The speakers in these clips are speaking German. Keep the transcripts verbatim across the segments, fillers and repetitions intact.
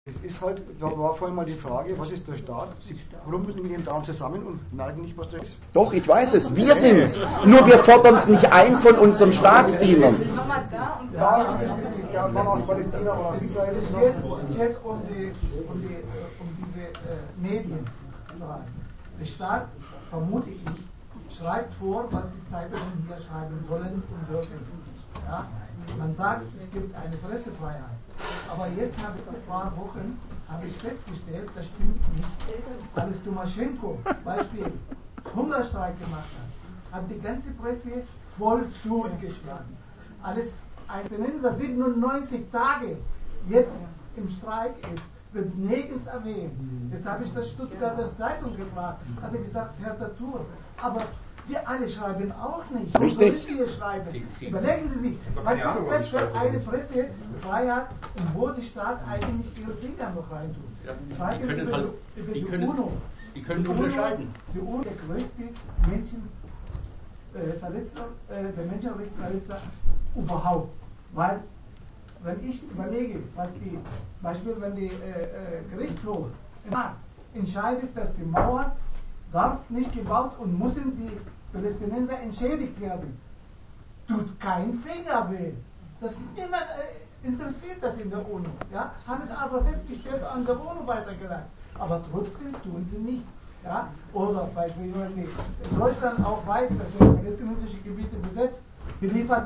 Es ist halt, da war vorhin mal die Frage, was ist der Staat? Sie rumpeln in ihrem Darm zusammen und merken nicht, was das ist. Doch, ich weiß es. Wir sind's. Nur wir fordern es nicht ein von unseren Staatsdienern. Ja, ja, man aus Palästina oder aus Israel. Es geht, es geht um, die, um, die, um diese äh, Medien. Der Staat, vermute ich, schreibt vor, was die Zeitungen hier schreiben wollen und dürfen. Ja? Man sagt, es gibt eine Pressefreiheit. Aber jetzt habe ich vor ein paar Wochen habe ich festgestellt, das stimmt nicht. Als Tomaschenko, Beispiel, Hungerstreik gemacht hat, hat die ganze Presse voll zugeschlagen. Als Einzelner siebenundneunzig Tage jetzt im Streik ist, wird nirgends erwähnt. Jetzt habe ich das Stuttgarter Zeitung gefragt, hat er gesagt, Herr Tatur, aber wir alle schreiben auch nicht. Richtig. Wir schreiben. Überlegen Sie sich, was ist das für eine Pressefreiheit und wo die Staat eigentlich ihre Finger noch reintut? Ja, Fragen die können über, halt, über die die können, UNO. die können Die unterscheiden. UNO, die UNO, der größte Menschen, äh, Verletzer, äh, der Menschenrechtsverletzer überhaupt. Weil, wenn ich überlege, was die, zum Beispiel, wenn die äh, äh, Gerichtshof entscheidet, dass die Mauer darf nicht gebaut und müssen die Palästinenser entschädigt werden, tut kein Finger weh. Das niemand äh, interessiert das in der UNO. Ja? Haben es einfach festgestellt, an der UNO weitergeleitet. Aber trotzdem tun sie nichts. Ja? Oder beispielsweise, wenn Deutschland auch weiß, dass er palästinensische Gebiete besetzt, geliefert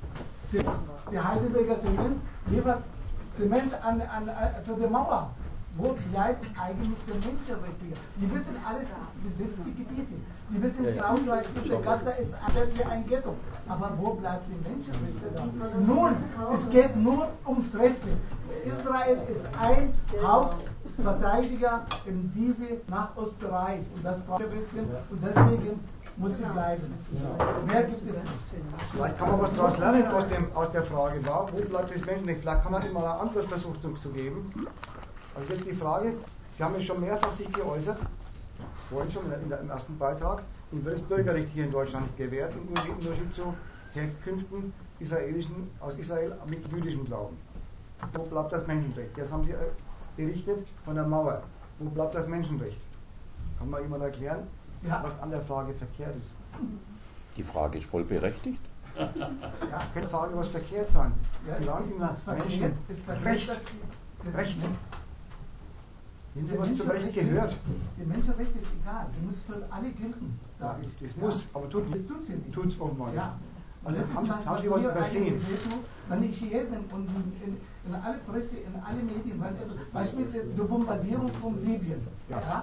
die Heidelberger Zement, liefert Zement an, an, an, zu der Mauer. Wo bleibt eigentlich der Menschenrechte? Die wissen, alles ist besetzte Gebiete. Die wissen, Traumreich der Gaza ist wie ein Ghetto. Aber wo bleibt die Menschenrechte da? Nun, es geht nur um Presse. Israel ist ein Hauptverteidiger in diesem Nahostbereich. Und das braucht wir wissen. Und deswegen muss sie bleiben. Mehr gibt es nicht. Vielleicht kann man was daraus lernen aus, dem, aus der Frage, war, wo bleibt das Menschenrecht? Vielleicht kann man ihm mal eine Antwort versuchen zu geben. Also jetzt die Frage, Sie haben ja schon mehrfach sich geäußert, vorhin schon in der, im ersten Beitrag, Ihnen wird das Bürgerrecht hier in Deutschland nicht gewährt, im Unterschied zu Herkünften israelischen, aus Israel mit jüdischem Glauben. Wo bleibt das Menschenrecht? Jetzt haben Sie berichtet von der Mauer. Wo bleibt das Menschenrecht? Kann mal jemand erklären, ja, was an der Frage verkehrt ist? Die Frage ist voll berechtigt. Ja, keine Frage, was verkehrt sein. Ja, Sie sagen immer Menschen, Recht, Recht. Wenn Sie was zum Recht gehört. Die Menschenrechte ist egal, sie muss für alle gelten, sage ich. Das muss, aber tut das tut sie nicht. Tut es offenbar. Ja. Und jetzt haben, was, haben Sie was übersehen. Wenn ich hier bin und in, in alle Presse, in alle Medien, weil, Beispiel die Bombardierung von Libyen. Ja. Ja?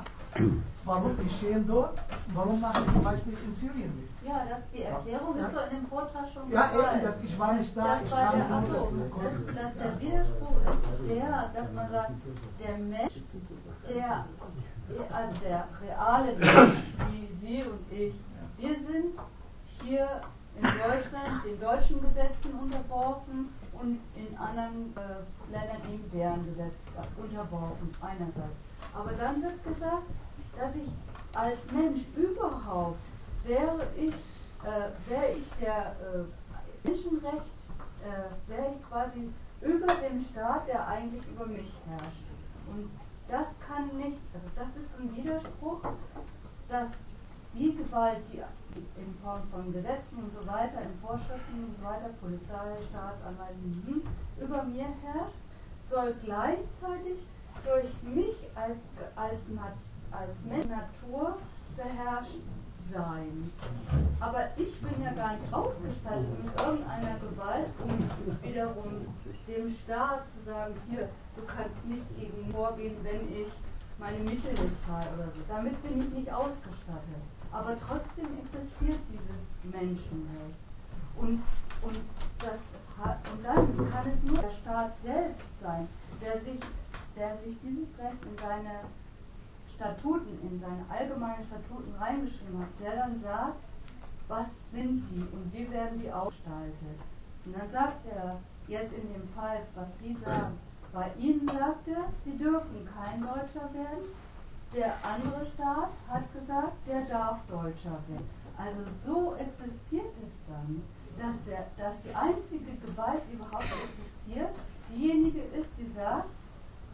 Warum geschehen dort? Warum machen Sie zum Beispiel in Syrien nicht? Ja, das, die Erklärung ja. ist so in dem Vortrag schon Ja, eben, das, ich war nicht da. Das ich war war der, nicht achso, dass, dass der Widerspruch ist der, dass man sagt, der Mensch, der, also der reale Mensch, wie Sie und ich, wir sind hier in Deutschland den deutschen Gesetzen unterworfen und in anderen äh, Ländern eben deren Gesetz unterworfen, einerseits. Aber dann wird gesagt, dass ich als Mensch überhaupt, wäre ich, äh, wäre ich der äh, Menschenrecht, äh, wäre ich quasi über dem Staat, der eigentlich über mich herrscht. Und das kann nicht, also das ist ein Widerspruch, dass die Gewalt, die in Form von Gesetzen und so weiter, in Vorschriften und so weiter, Polizei, Staatsanwalt, über mir herrscht, soll gleichzeitig durch mich als, als, als Mensch, Natur beherrscht sein. Aber ich bin ja gar nicht ausgestattet mit irgendeiner Gewalt, um wiederum dem Staat zu sagen, hier, du kannst nicht gegen mich vorgehen, wenn ich meine Mittel nicht zahle oder so. Damit bin ich nicht ausgestattet. Aber trotzdem existiert dieses Menschenrecht. Und, und, das hat, und dann kann es nur der Staat selbst sein, der sich, der sich dieses Recht in seine Statuten, in seine allgemeinen Statuten reingeschrieben hat, der dann sagt, was sind die und wie werden die ausgestaltet. Und dann sagt er, jetzt in dem Fall, was Sie sagen, bei Ihnen sagt er, Sie dürfen kein Deutscher werden. Der andere Staat hat gesagt, der darf Deutscher werden. Also so existiert es dann, dass, der, dass die einzige Gewalt, die überhaupt existiert, diejenige ist, die sagt,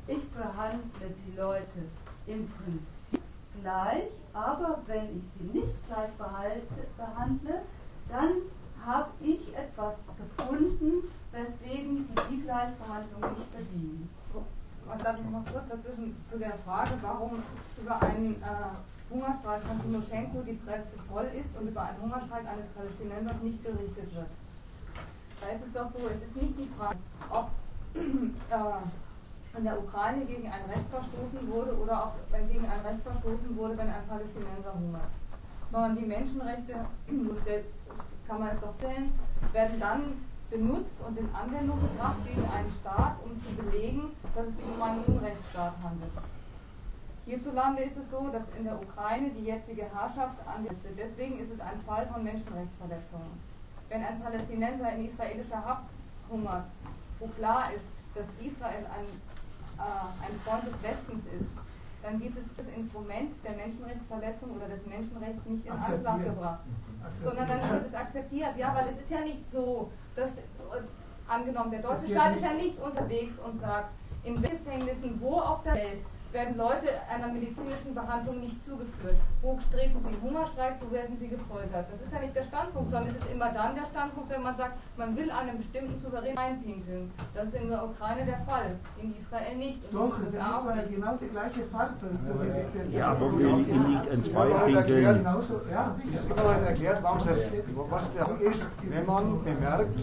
ich behandle die Leute im Prinzip gleich, aber wenn ich sie nicht gleich behalte, behandle, dann habe ich etwas gefunden, weswegen sie die Gleichbehandlung nicht verdienen. Und darf ich mal kurz dazwischen zu der Frage, warum über einen äh, Hungerstreik von Timoschenko die Presse voll ist und über einen Hungerstreik eines Palästinensers nicht berichtet wird. Da ist es doch so, es ist nicht die Frage, ob äh, in der Ukraine gegen ein Recht verstoßen wurde oder ob äh, gegen ein Recht verstoßen wurde, wenn ein Palästinenser hungert. Sondern die Menschenrechte, so kann man es doch stellen, werden dann benutzt und in Anwendung gebracht gegen einen Staat, um zu belegen, dass es sich um einen Unrechtsstaat handelt. Hierzulande ist es so, dass in der Ukraine die jetzige Herrschaft angesetzt wird. Deswegen ist es ein Fall von Menschenrechtsverletzungen. Wenn ein Palästinenser in israelischer Haft hungert, wo klar ist, dass Israel ein, äh, ein Freund des Westens ist, dann gibt es das Instrument der Menschenrechtsverletzung oder des Menschenrechts nicht in Anschlag gebracht, sondern dann wird es akzeptiert. Ja, weil es ist ja nicht so, dass, äh, angenommen, der deutsche Staat ist ja nicht unterwegs und sagt, in Gefängnissen, wo auf der Welt werden Leute einer medizinischen Behandlung nicht zugeführt. Wo treten sie im Hungerstreik, so werden sie gefoltert. Das ist ja nicht der Standpunkt, sondern es ist immer dann der Standpunkt, wenn man sagt, man will einem bestimmten Souverän einpinkeln. Das ist in der Ukraine der Fall, in Israel nicht. Und Doch, das ist aber genau die gleiche Fall. Ja, aber wir liegt ein Zweipinkeln. Ja, sicher. Es wird aber erklärt, warum es was der ist, wenn man bemerkt,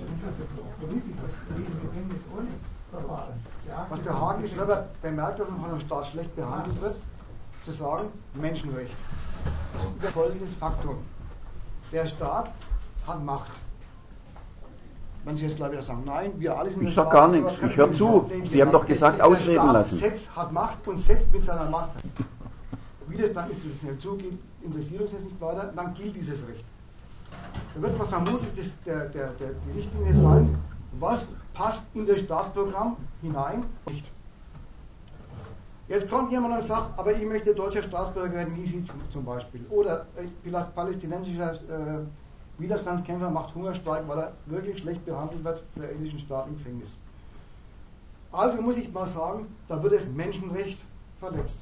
was der Hagen selber bemerkt, dass man von einem Staat schlecht behandelt wird, zu sagen, Menschenrecht. Das folgendes Faktum. Der Staat hat Macht. Wenn Sie jetzt gleich wieder sagen, nein, wir alle sind... Ich sag gar nichts, ich höre zu. Sie haben doch gesagt, ausreden lassen. Der Staat hat Macht und setzt mit seiner Macht. Wie das dann institutionell zugeht, interessiert uns jetzt nicht weiter, dann gilt dieses Recht. Da wird man vermutlich das, der, der, der, die Richtlinie sein, was passt in das Staatsprogramm hinein? Nicht. Jetzt kommt jemand und sagt, aber ich möchte deutscher Staatsbürger werden, wie sieht es zum Beispiel? Oder vielleicht palästinensischer äh, Widerstandskämpfer macht Hungerstreik, weil er wirklich schlecht behandelt wird für den israelischen Staat im Gefängnis. Also muss ich mal sagen, da wird das Menschenrecht verletzt.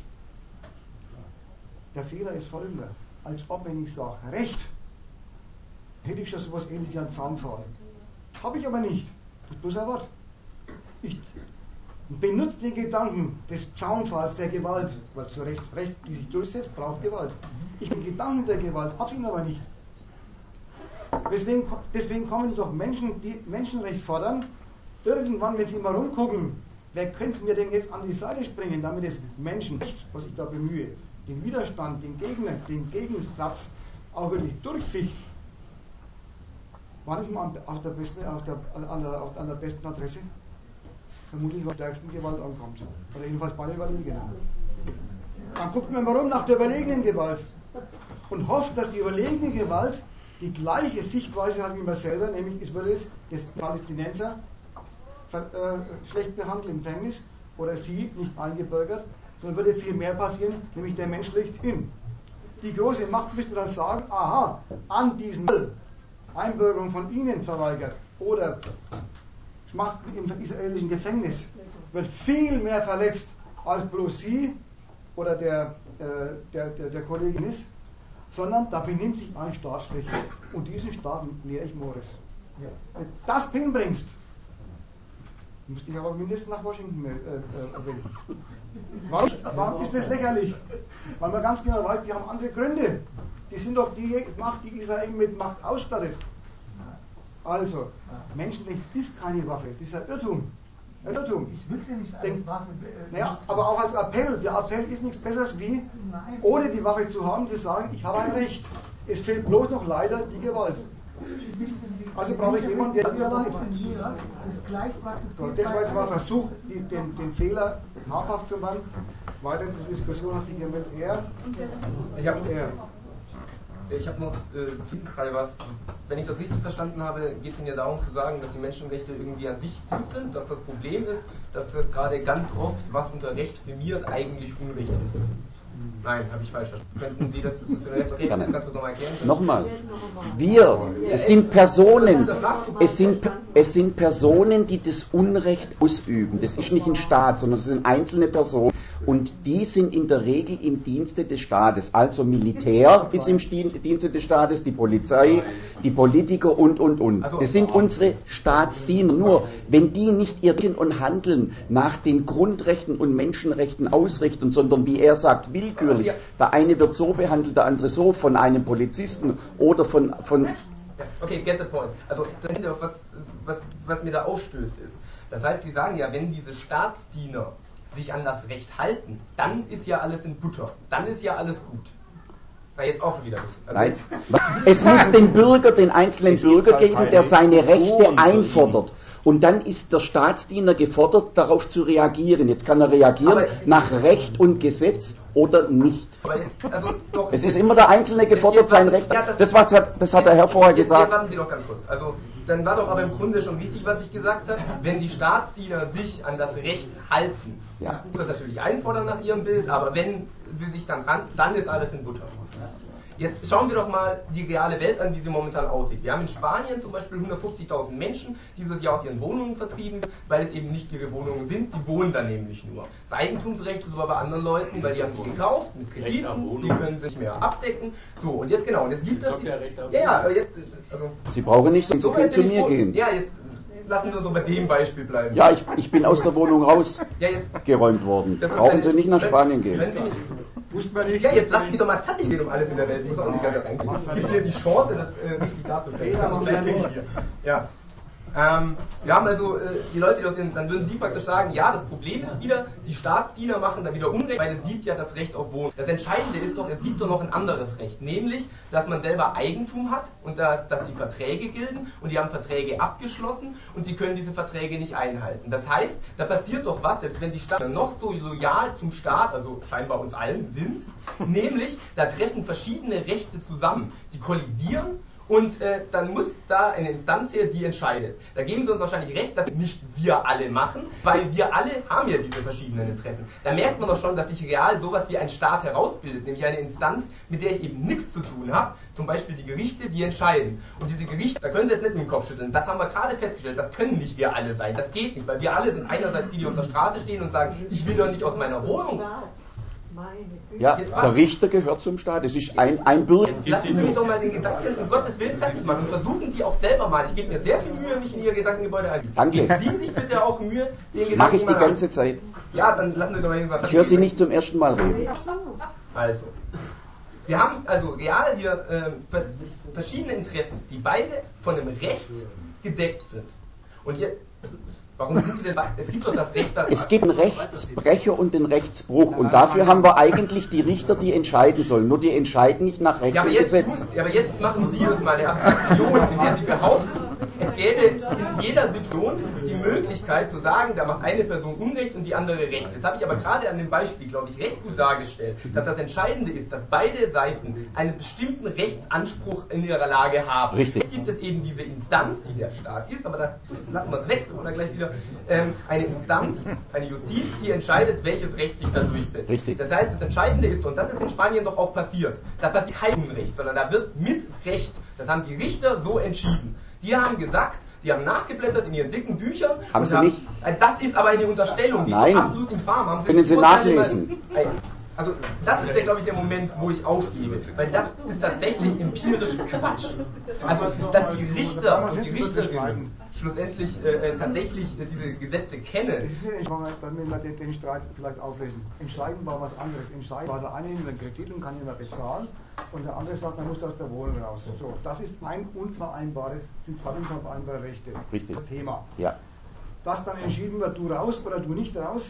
Der Fehler ist folgender. Als ob, wenn ich sage, Recht, hätte ich schon sowas ähnlich wie ein Zaunpfahl. Habe ich aber nicht. Das ist bloß ein Wort. Ich benutze den Gedanken des Zaunpfahls der Gewalt, weil zu Recht, Recht, die sich durchsetzt, braucht Gewalt. Ich bin Gedanken der Gewalt, habe ihn aber nicht. Deswegen, deswegen kommen doch Menschen, die Menschenrecht fordern, irgendwann, wenn sie mal rumgucken, wer könnte mir denn jetzt an die Seite springen, damit das Menschenrecht, was ich da bemühe, den Widerstand, den Gegner, den Gegensatz auch wirklich durchficht. War das mal auf der besten, auf der, an, der, an der besten Adresse? Vermutlich auf der stärksten Gewalt ankommt. Oder jedenfalls bei der Überlegenen. Dann guckt man mal rum nach der überlegenen Gewalt und hofft, dass die überlegene Gewalt die gleiche Sichtweise hat wie man selber, nämlich es würde es des Palästinenser äh, schlecht behandelt im Gefängnis oder sie nicht eingebürgert, sondern würde viel mehr passieren, nämlich der Mensch schlechthin. Die große Macht müsste dann sagen, aha, an diesen Einbürgerung von ihnen verweigert oder Schmachten im israelischen Gefängnis wird viel mehr verletzt als bloß sie oder der, äh, der, der, der Kollegin ist, sondern da benimmt sich ein Staatsschwäche und diesen Staat lehre ich Morris. Ja. Wenn du das hinbringst, müsste ich aber mindestens nach Washington äh, äh, wählen. Warum, warum ist das lächerlich? Weil man ganz genau weiß, die haben andere Gründe. Die sind doch die Macht, die Israel mit Macht ausstattet. Also, Menschenrecht ist keine Waffe, das ist ein Irrtum. Ein Irrtum. Ich will sie nicht als Denk, Waffe. Äh, naja, aber auch als Appell. Der Appell ist nichts Besseres wie, Nein. ohne die Waffe zu haben, zu sagen, ich habe ein Recht. Es fehlt bloß noch leider die Gewalt. Also brauche ich jemanden, der mir leid. Das war jetzt mal ein Versuch, die, den, den Fehler habhaft zu machen. Weiter in der Diskussion hat sich hier mit er. Ich habe Ich habe noch äh, was. Wenn ich das richtig verstanden habe, geht es Ihnen ja darum zu sagen, dass die Menschenrechte irgendwie an sich gut sind, dass das Problem ist, dass das gerade ganz oft, was unter Recht firmiert, eigentlich Unrecht ist. Nein, habe ich falsch verstanden. Könnten Sie das für eine Recht? Okay, Gerne. kannst du das nochmal erklären? Nochmal. Wir, es sind Personen, es sind, es sind Personen, die das Unrecht ausüben. Das ist nicht ein Staat, sondern es sind einzelne Personen. Und die sind in der Regel im Dienste des Staates. Also Militär ist im Dienste des Staates, die Polizei, die Politiker und, und, und. Das sind unsere Staatsdiener. Nur, wenn die nicht ihr Denken und Handeln nach den Grundrechten und Menschenrechten ausrichten, sondern wie er sagt, willkürlich, der eine wird so behandelt, der andere so, von einem Polizisten oder von... von okay, get the point. Also, was, was, was mir da aufstößt ist, das heißt, Sie sagen ja, wenn diese Staatsdiener sich an das Recht halten, dann ist ja alles in Butter. Dann ist ja alles gut. Na, jetzt auch wieder nicht. Also Nein. Es muss den Bürger, den einzelnen Bürger geben, der seine Rechte einfordert. Und dann ist der Staatsdiener gefordert, darauf zu reagieren. Jetzt kann er reagieren aber nach Recht und Gesetz oder nicht. Aber jetzt, also doch, Es ist immer der Einzelne gefordert, jetzt, sein jetzt, Recht. ja, das, Das, was hat, das hat der Herr vorher jetzt, gesagt. Jetzt warten Sie doch ganz kurz. Also, dann war doch aber im Grunde schon wichtig, was ich gesagt habe. Wenn die Staatsdiener sich an das Recht halten, Ja. muss das natürlich einfordern nach ihrem Bild, aber wenn sie sich dann ran, dann ist alles in Butter. Jetzt schauen wir doch mal die reale Welt an, wie sie momentan aussieht. Wir haben in Spanien zum Beispiel hundertfünfzigtausend Menschen dieses Jahr aus ihren Wohnungen vertrieben, weil es eben nicht ihre Wohnungen sind, die wohnen da nämlich nur. Das Eigentumsrecht ist aber bei anderen Leuten, weil die haben die gekauft, mit Krediten, die können sich mehr abdecken. So, und jetzt genau, und jetzt gibt es... Ja, ja, aber jetzt... Also, Sie brauchen nicht, Sie können zu mir gehen. Ja, jetzt lassen wir so bei dem Beispiel bleiben. Ja, ich, ich bin aus der Wohnung rausgeräumt ja, worden. Das ist Brauchen eine- Sie nicht nach wenn- Spanien gehen. Wenn Sie nicht, Wusste man nicht. ja, jetzt lasst mich doch mal fertig reden um alles in der Welt. Ich muss auch nicht ganz reingehen. Gib mir die Chance, das äh, richtig darzustellen. Das ist gleich hier. Ja. Ähm, wir haben also äh, die Leute, die das sind, dann würden Sie praktisch sagen, ja, das Problem ist wieder, die Staatsdiener machen da wieder Unrecht, weil es gibt ja das Recht auf Wohnen. Das Entscheidende ist doch, es gibt doch noch ein anderes Recht, nämlich, dass man selber Eigentum hat und dass, dass die Verträge gelten und die haben Verträge abgeschlossen und sie können diese Verträge nicht einhalten. Das heißt, da passiert doch was, selbst wenn die Staaten noch so loyal zum Staat, also scheinbar uns allen sind, nämlich, da treffen verschiedene Rechte zusammen, die kollidieren. Und äh, dann muss da eine Instanz her, die entscheidet. Da geben Sie uns wahrscheinlich recht, dass nicht wir alle machen, weil wir alle haben ja diese verschiedenen Interessen. Da merkt man doch schon, dass sich real sowas wie ein Staat herausbildet, nämlich eine Instanz, mit der ich eben nichts zu tun habe, zum Beispiel die Gerichte, die entscheiden. Und diese Gerichte, da können Sie jetzt nicht mit dem Kopf schütteln, das haben wir gerade festgestellt, das können nicht wir alle sein, das geht nicht, weil wir alle sind einerseits die, die auf der Straße stehen und sagen, ich will doch nicht aus meiner Wohnung. Ja, der Richter gehört zum Staat. Es ist ein, ein Bürger. Jetzt lassen Sie mich doch mal den Gedanken um Gottes Willen fertig machen und versuchen Sie auch selber mal. Ich gebe mir sehr viel Mühe, mich in Ihr Gedankengebäude ein. Danke. Geben Sie sich bitte auch Mühe, den Gedanken Mache ich die mal ganze an. Zeit. Ja, dann lassen wir doch mal irgendwas. Ich höre Sie nicht zum ersten Mal reden. Also, wir haben also real hier äh, verschiedene Interessen, die beide von einem Recht gedeckt sind. Und ihr, warum sind Sie denn, es gibt doch das Recht, dass... Es gibt den Rechtsbrecher und den Rechtsbruch. Und dafür haben wir eigentlich die Richter, die entscheiden sollen. Nur die entscheiden nicht nach Recht Ja, aber und jetzt, Gesetz. tun- ja, aber jetzt machen Sie uns mal eine Abstraktion, in der Sie behaupten, es gäbe in jeder Situation die Möglichkeit zu sagen, da macht eine Person Unrecht und die andere Recht. Das habe ich aber gerade an dem Beispiel, glaube ich, recht gut dargestellt, dass das Entscheidende ist, dass beide Seiten einen bestimmten Rechtsanspruch in ihrer Lage haben. Richtig. Jetzt gibt es eben diese Instanz, die der Staat ist, aber da lassen wir es weg, oder gleich wieder, ähm, eine Instanz, eine Justiz, die entscheidet, welches Recht sich da durchsetzt. Richtig. Das heißt, das Entscheidende ist, und das ist in Spanien doch auch passiert, da passiert kein Unrecht, sondern da wird mit Recht, das haben die Richter so entschieden. Die haben gesagt, die haben nachgeblättert in ihren dicken Büchern. Haben und sie nicht? Äh, Das ist aber eine Unterstellung, die Nein. ist absolut infam. Haben Können Sie die Urteile nachlesen. mal- Also das ist, der, glaube ich, der Moment, wo ich aufgebe, weil das ist tatsächlich empirischer Quatsch. Also, dass die Richter und die Richterinnen schlussendlich äh, tatsächlich äh, diese Gesetze kennen. Das ist ja nicht, wenn wir den, den Streit vielleicht auflösen. Entscheidend war was anderes. Entscheidend war der eine nimmt einen Kredit und kann ihn mehr bezahlen und der andere sagt, man muss aus der Wohnung raus. So, das ist ein unvereinbares, sind zwei unvereinbare Rechte. Richtig. Das Thema. Ja. Dass dann entschieden wird, du raus oder du nicht raus,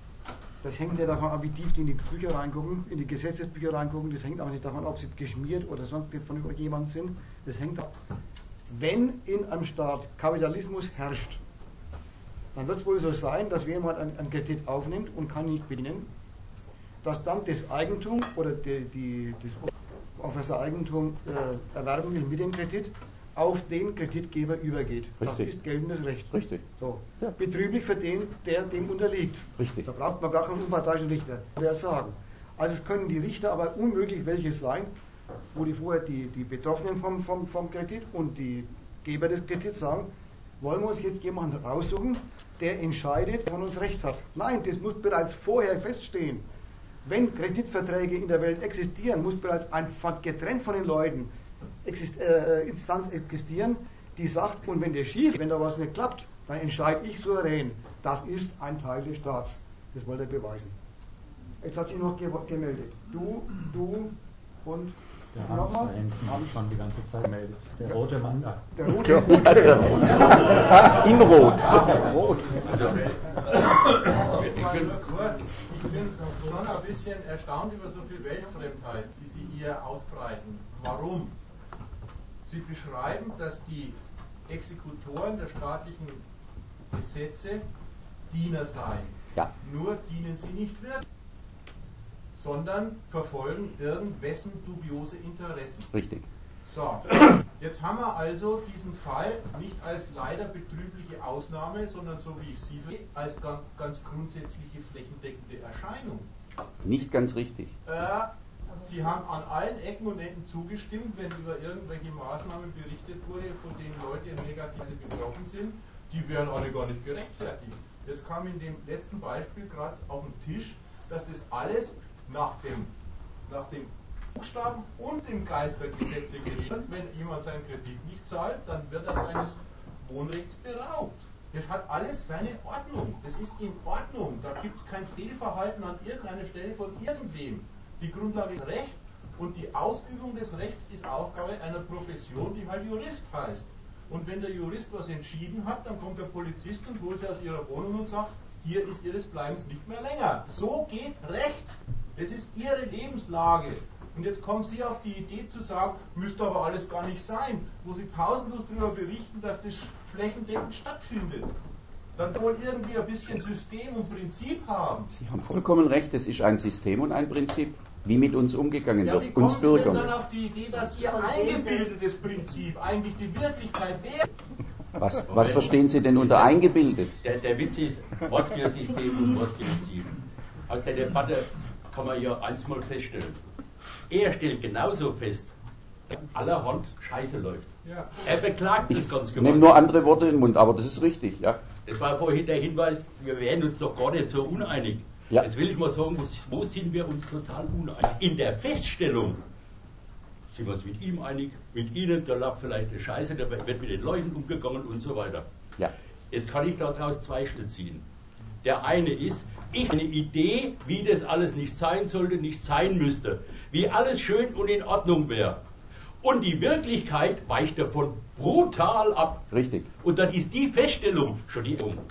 das hängt ja davon ab, wie tief die in die Bücher reingucken, in die Gesetzesbücher reingucken. Das hängt auch nicht davon ab, ob sie geschmiert oder sonst von jemand sind. Das hängt ab. Wenn in einem Staat Kapitalismus herrscht, dann wird es wohl so sein, dass wer mal einen, einen Kredit aufnimmt und kann nicht bedienen, dass dann das Eigentum oder die, die, das, auf das Eigentum äh, erwerben will mit dem Kredit, auf den Kreditgeber übergeht. Richtig. Das ist geltendes Recht. Richtig. So. Ja. Betrieblich für den, der dem unterliegt. Richtig. Da braucht man gar keinen unparteiischen Richter, der sagen. Also es können die Richter aber unmöglich welche sein, wo die vorher die, die Betroffenen vom, vom, vom Kredit und die Geber des Kredits sagen, wollen wir uns jetzt jemanden raussuchen, der entscheidet, von uns Recht hat. Nein, das muss bereits vorher feststehen. Wenn Kreditverträge in der Welt existieren, muss bereits ein, getrennt von den Leuten exist, äh, Instanz existieren, die sagt, und wenn der schief, wenn da was nicht klappt, dann entscheide ich souverän. Das ist ein Teil des Staats. Das wollte er beweisen. Jetzt hat sich noch ge gemeldet. Du, du und der Hans da hinten habe ich schon die ganze Zeit gemeldet. Der rote Mann da. Der rote, der rote, der rote. In Rot. Rot. Also, ich bin nur kurz. Ich bin schon ein bisschen erstaunt über so viel Weltfremdheit, die Sie hier ausbreiten. Warum? Sie beschreiben, dass die Exekutoren der staatlichen Gesetze Diener seien. Ja. Nur dienen sie nicht wirklich, sondern verfolgen irgendwessen dubiose Interessen. Richtig. So, jetzt haben wir also diesen Fall nicht als leider betrübliche Ausnahme, sondern so wie ich sie sehe, als ganz, ganz grundsätzliche flächendeckende Erscheinung. Nicht ganz richtig. Äh, Sie haben an allen Ecken und Enden zugestimmt, wenn über irgendwelche Maßnahmen berichtet wurde, von denen Leute negativ betroffen sind, die wären alle gar nicht gerechtfertigt. Jetzt kam in dem letzten Beispiel gerade auf den Tisch, dass das alles nach dem, nach dem Buchstaben und dem Geist der Gesetze geregelt. Wenn jemand seinen Kredit nicht zahlt, dann wird er seines Wohnrechts beraubt. Das hat alles seine Ordnung. Das ist in Ordnung. Da gibt es kein Fehlverhalten an irgendeiner Stelle von irgendwem. Die Grundlage ist Recht und die Ausübung des Rechts ist Aufgabe einer Profession, die halt Jurist heißt. Und wenn der Jurist was entschieden hat, dann kommt der Polizist und holt sie aus ihrer Wohnung und sagt, hier ist ihres Bleibens nicht mehr länger. So geht Recht. Das ist ihre Lebenslage. Und jetzt kommen Sie auf die Idee zu sagen, müsste aber alles gar nicht sein, wo Sie pausenlos darüber berichten, dass das flächendeckend stattfindet. Dann wohl irgendwie ein bisschen System und Prinzip haben. Sie haben vollkommen recht, es ist ein System und ein Prinzip, wie mit uns umgegangen ja, wird, uns Bürgern. Wie kommen Sie denn dann auf die Idee, dass Ihr eingebildetes Prinzip eigentlich die Wirklichkeit wäre? Was, was verstehen Sie denn unter eingebildet? Der, der Witz ist, was für ein System und was für ein Ziel. Aus der Debatte kann man ja eins mal feststellen. Er stellt genauso fest, dass allerhand Scheiße läuft. Ja. Er beklagt das ganz Ich nehme nur andere Worte in den Mund, aber das ist richtig, ja. Das war vorhin der Hinweis, wir wären uns doch gar nicht so uneinig. Ja. Jetzt will ich mal sagen, wo, wo sind wir uns total uneinig? In der Feststellung sind wir uns mit ihm einig, mit Ihnen, da läuft vielleicht eine Scheiße, da wird mit den Leuten umgegangen und so weiter. Ja. Jetzt kann ich daraus zwei Schritte ziehen. Der eine ist, ich habe eine Idee, wie das alles nicht sein sollte, nicht sein müsste. Wie alles schön und in Ordnung wäre. Und die Wirklichkeit weicht davon brutal ab. Richtig. Und dann ist die Feststellung schon die um.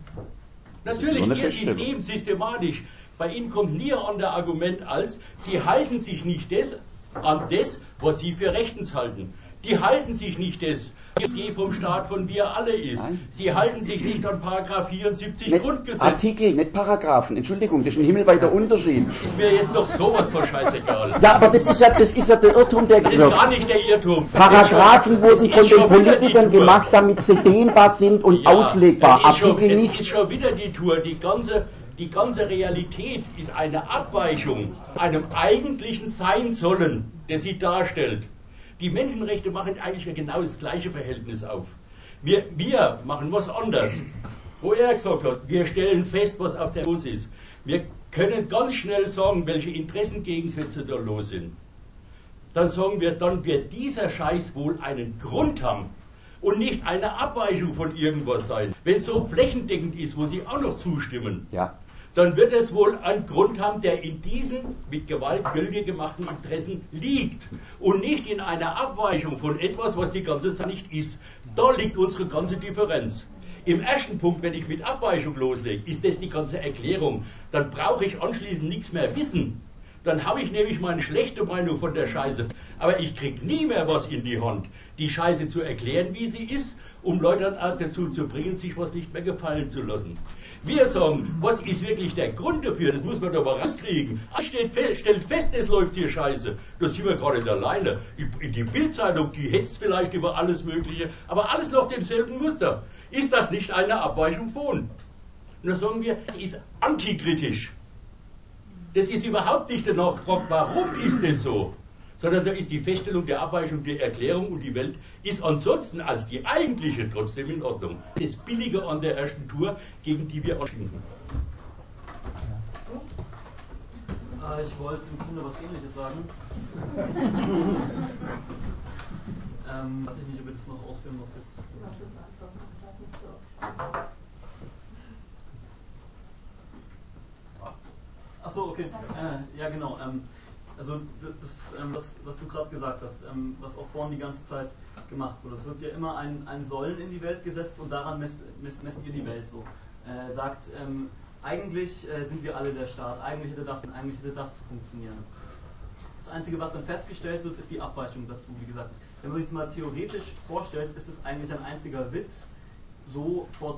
Natürlich Ihr System systematisch. Bei Ihnen kommt nie an der Argument als, Sie halten sich nicht des, an das, was Sie für rechtens halten. Die halten sich nicht des, die Idee vom Staat von wir alle ist. Nein. Sie halten sich nicht an Paragraph vierundsiebzig nicht Grundgesetz. Artikel, nicht Paragraphen. Entschuldigung, das ist ein himmelweiter Unterschied. Ist mir jetzt doch sowas von scheißegal. Ja, aber das ist ja, das ist ja der Irrtum, der Das ist gar nicht der Irrtum. Paragraphen wurden von den Politikern gemacht, damit sie dehnbar sind und ja, auslegbar. Artikel schon, nicht. Es ist schon wieder die Tour. Die ganze, die ganze Realität ist eine Abweichung einem eigentlichen Sein sollen, das sie darstellt. Die Menschenrechte machen eigentlich genau das gleiche Verhältnis auf. Wir, wir machen was anderes. Wo er gesagt hat, wir stellen fest, was auf der los ist. Wir können ganz schnell sagen, welche Interessengegensätze da los sind. Dann sagen wir, dann wird dieser Scheiß wohl einen Grund haben und nicht eine Abweichung von irgendwas sein. Wenn es so flächendeckend ist, wo Sie auch noch zustimmen, ja. dann wird es wohl einen Grund haben, der in diesen mit Gewalt gültig gemachten Interessen liegt und nicht in einer Abweichung von etwas, was die ganze Sache nicht ist. Da liegt unsere ganze Differenz. Im ersten Punkt, wenn ich mit Abweichung loslege, ist das die ganze Erklärung. Dann brauche ich anschließend nichts mehr wissen. Dann habe ich nämlich meine schlechte Meinung von der Scheiße. Aber ich kriege nie mehr was in die Hand, die Scheiße zu erklären, wie sie ist, um Leute dazu zu bringen, sich was nicht mehr gefallen zu lassen. Wir sagen, was ist wirklich der Grund dafür? Das muss man doch mal rauskriegen. Stellt fest, stellt fest, es läuft hier Scheiße. Da sind wir gar nicht alleine. Die Bildzeitung, die hetzt vielleicht über alles Mögliche, aber alles nach demselben Muster. Ist das nicht eine Abweichung von? Und da sagen wir, es ist antikritisch. Das ist überhaupt nicht der Nachfrage, warum ist das so? Sondern da ist die Feststellung der Abweichung, die Erklärung und die Welt ist ansonsten als die eigentliche trotzdem in Ordnung. Das ist billiger an der ersten Tour, gegen die wir anschieben. Äh, ich wollte im Grunde was Ähnliches sagen. ähm, weiß ich nicht, ob ich das noch ausführen muss jetzt. Achso, okay. Äh, ja, genau. Ähm, also das, ähm, das, was du gerade gesagt hast, ähm, was auch vorhin die ganze Zeit gemacht wurde. Es wird ja immer ein, ein Sollen in die Welt gesetzt und daran messt, messt, messt ihr die Welt so. Äh, sagt, ähm, eigentlich äh, sind wir alle der Staat, eigentlich hätte das und eigentlich hätte das zu funktionieren. Das Einzige, was dann festgestellt wird, ist die Abweichung dazu, wie gesagt. Wenn man sich jetzt mal theoretisch vorstellt, ist es eigentlich ein einziger Witz, so vor